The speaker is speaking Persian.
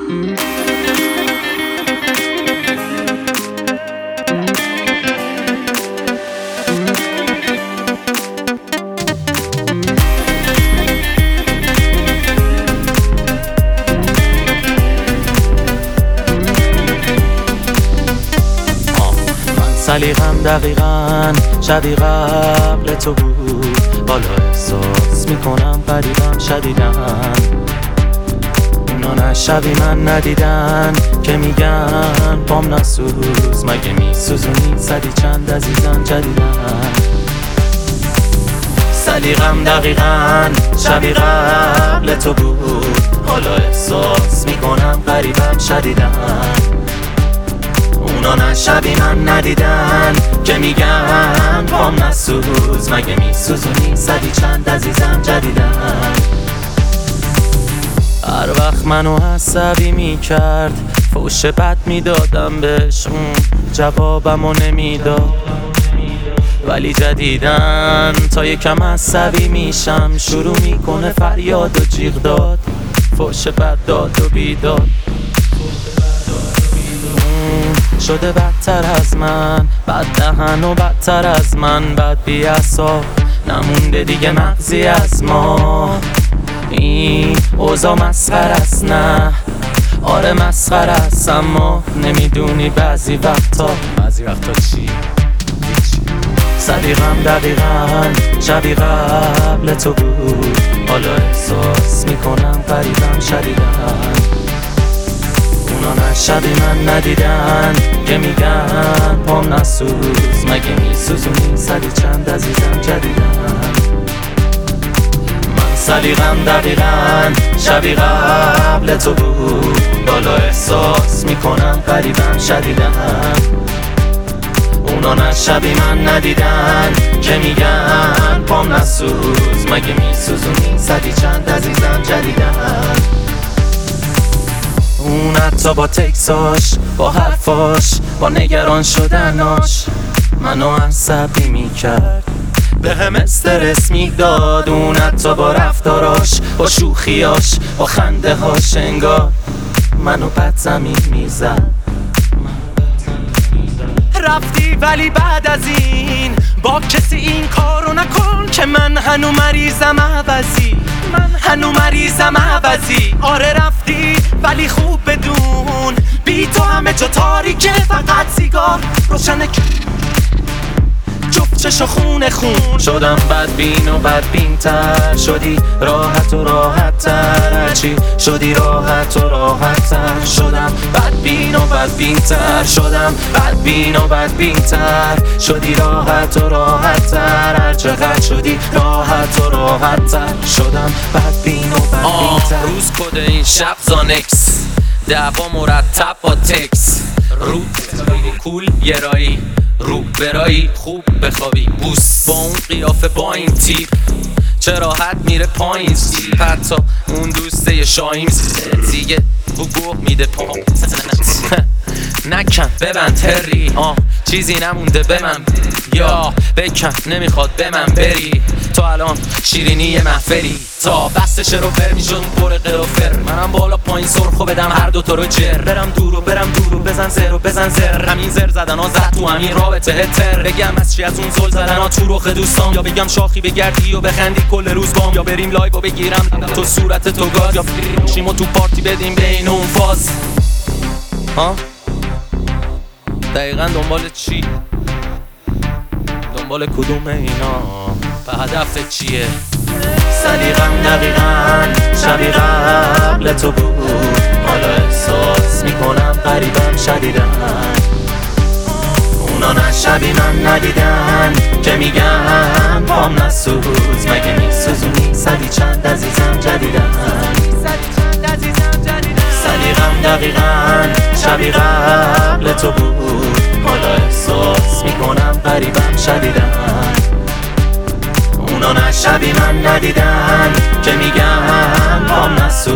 سلیقم دقیقاً شبیه قبل تو بود، حالا احساس میکنم قریبم شدیدن. اونا نه شبی من ندیدن که میگن پام نسوز، مگه میسوزونی صدی چند عزیزم جدیدن. سلیقم دقیقاً شبیه قبل تو بود، حالا احساس میکنم قریبم شدیدن. اونا نه شبی من ندیدن که میگن پام نسوز، مگه میسوزونی صدی چند عزیزم جدیدن. هر وقت منو عصبی میکرد فوش بد میدادم بهش، اون جوابمو نمیداد. ولی جدیدن تا یکم عصبی میشم شروع میکنه فریاد و جیغ داد، فوش بد داد و بیداد. شده بدتر از من، بد دهن و بدتر از من، بد بی‌عصا نمونده دیگه مغزی از ما. این اوضاع مسخره است، نه آره مسخره است، اما نمیدونی بعضی وقتا چی؟ سلیقم دقیقاً شبیه قبل تو بود، حالا احساس میکنم قریبم شدیدن. اونا نه شبی من ندیدن که میگن پام نسوز، مگه میسوزونی صدی چند عزیزم جدیدن. من سلیقم دقیقاً شبیه قبل تو بود، حالا احساس میکنم قریبم شدیدن. اونا نه شبی من ندیدن که میگن پام نسوز، مگه میسوزونی صدی چند عزیزم جدیدن. اون حتی با تکساش، با حرفاش، با نگران شدناش منو عصبی میکرد، به هم استرس میداد. اون حتی با رفتاراش، با شوخیاش، با خنده هاش انگار منو بد زمین میزد. رفتی ولی بعد از این با کسی این کارو نکن که من هنو مریضم عوضی. آره رفتی ولی خوب بدون بی تو همه جا تاریکه، فقط سیگار روشنه جفت چشو خون شدم. بدبین و بدبین تر شدی، راحت و راحت تر، هرچی شدی راحت و راحت تر شدم. بدبین و بدبین تر شدم، بدبین و بدبین تر شدی، راحت و راحت تر، هر چقدر شدی راحت و راحت تر شدم. بدبین و بدبین تر. روز کده این شب زانکس، دعوا مرتب با تکس، رو کول گرایی، رو برایی خوب بخوابی، بوس با اون قیافه با این تیپ چه راحت میره پایین. حتی اون دوسته شاهیم دیگه گوه میده پام. نکن ببند تری، چیزی نمونده به من، یا بکن نمیخواد به من بری. تو الان شیرینی محفلی، تا بستش رو بر میشد اون پر قرافر. منم بالا پایین سرخو بدم هر دوتا رو جر، برم دور و بزن زر و بزن زر. همین زر زدن ها زد تو همین رابطه هتر، بگم از چی از اون زل زدن ها تو رخ دوستام، یا بگم شاخی بگردی و بخندی کل روز بام، یا بریم لایو و بگیرم تو صورت تو گاز، یا شیمو تو پارتی بدیم بین اون فاز. دقیقا دنبال چی؟ دنبال کدوم اینا؟ به هدف چیه؟ سلیقم دقیقاً شبیه قبل تو بود، حالا احساس میکنم قریبم شدیدن. اونا نه شبی من ندیدن که میگن پام نسوز، مگه میسوزونی صدی چند عزیزم جدیدن. سلیقم دقیقاً شبیه قبل تو بود، حالا احساس میکنم قریبم شدیدن. اونا نه شبی من ندیدن که میگن پام نسوز،